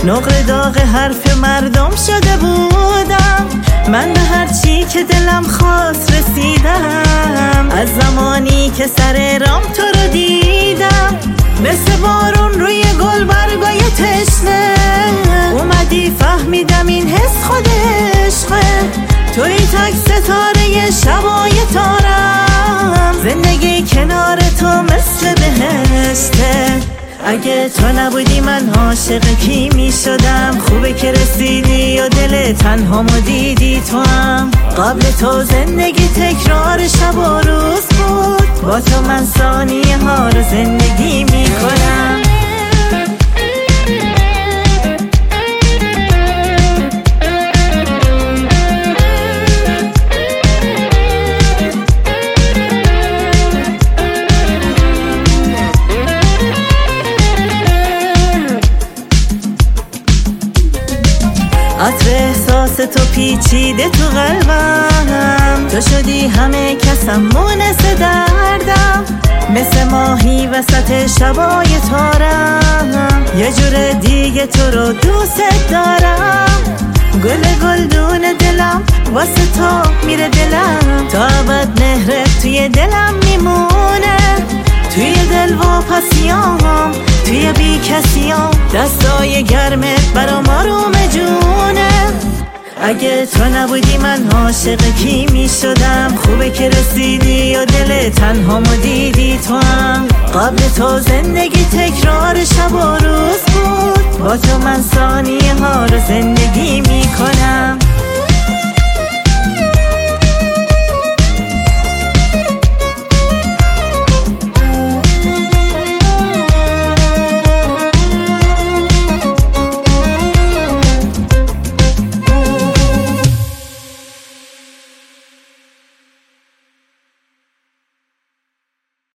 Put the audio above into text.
نقره داغ حرف مردم شده بودم. من به هر چی که دلم خواست رسیدم. از زمانی که سر رام تو رو دیدم، مثل بارون روی گل برگای تشنه اومدی، فهمیدم این حس خود عشقه. توی تک ستاره شبای تارم، زندگی کنار تو مثل بهشته. اگه تو نبودی من عاشق کی می شدم؟ خوبه که رسیدی و دل تنهامو دیدی تو هم. قبل تو زندگی تکرار شب و روز بود، با تو من ثانیه ها رو زندگی می کنم. عطر احساس تو پیچیده تو قلبم، تو شدی همه کسم مونس دردم. مثل ماهی وسط شبای تارم، یه جور دیگه تو رو دوست دارم. گل گلدون دلم واسه تو میره دلم، تا ابد مهرت توی دلم میمونه. توی دل و پسیام، توی بی کسیام، دستای گرمت برام آروم جونه. اگه تو نبودی من عاشق کی می شدم؟ خوبه که رسیدی و دل تنهامو دیدی تو هم. قبل تو زندگی تکرار شب و روز بود، با تو من ثانیه ها رو زندگی